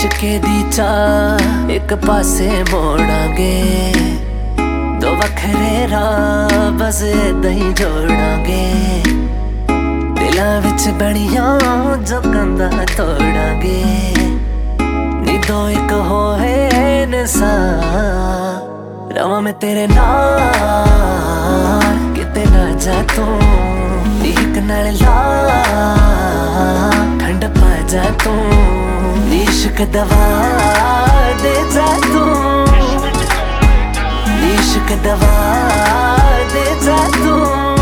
इश्के दी चाह एक पासे मोड़ांगे, दो वखरे राह बस इदां ही जोड़ांगे। दिलां विच बणियां जो कंधां तोड़ांगे, नी दो एक होए निसार। रवां मैं तेरे नाल किते ना जा तू, इक नाल ला ठंड पा जा तू। इश्क दवा दे जा तू, इश्क दवा दे जा तू।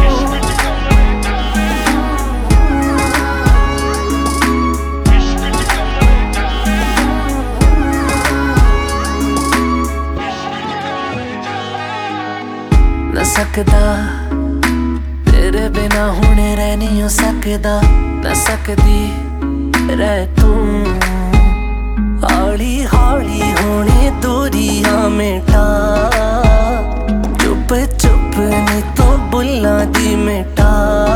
ना सकदा तेरे बिना हुणे रह नहीं हो सकदा, ना सकदी रह तू। हौली हौली होनी दूरियां मिटा, चुप चुप नी तो बुल्लां दी मिटा।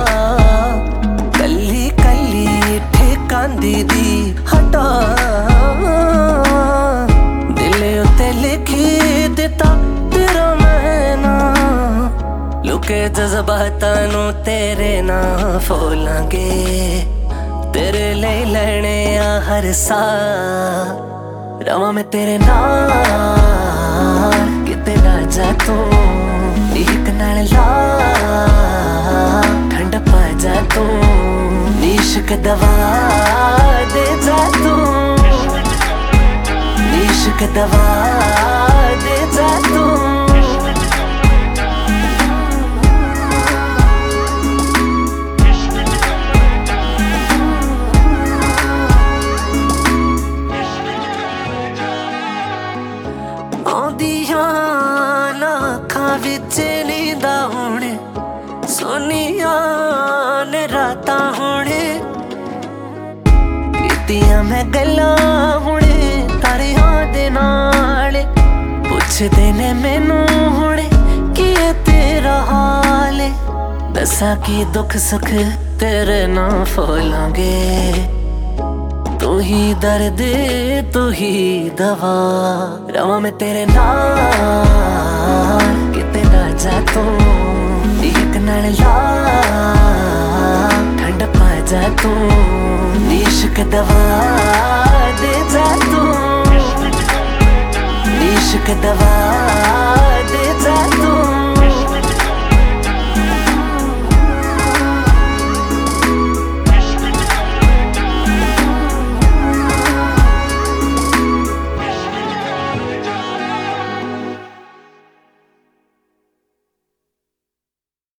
कली कली ठिकांदी दी हटा, दिले उत्ते लिखी दिता तेरा मैना। लुके जज्बातां नू तेरे ना फोलांगे, तेरे ले लेने आ हर सा। रवां मैं तेरे नाल किते ना जा तू, इक नाल ला ठंड पा जा तू। इश्क दवा दे जा तू, इश्क दवा दे जा तू। अखां विच नींदा हुणे, सोनिया ने रातां हुणे। कीतियां मैं गल्लां हुणे तारियां दे नाल, पुछदे ने मैनू हुणे की तेरा हाल। दस्सां की दुख सुख तेरे नाल फोलांगे, तू ही दर्द तू ही दवा। रवां मैं तेरे नाल किते ना जा तू, इक नाल ला ठंड पा जा तू। इश्क दवा दे जा तू, इश्क दवा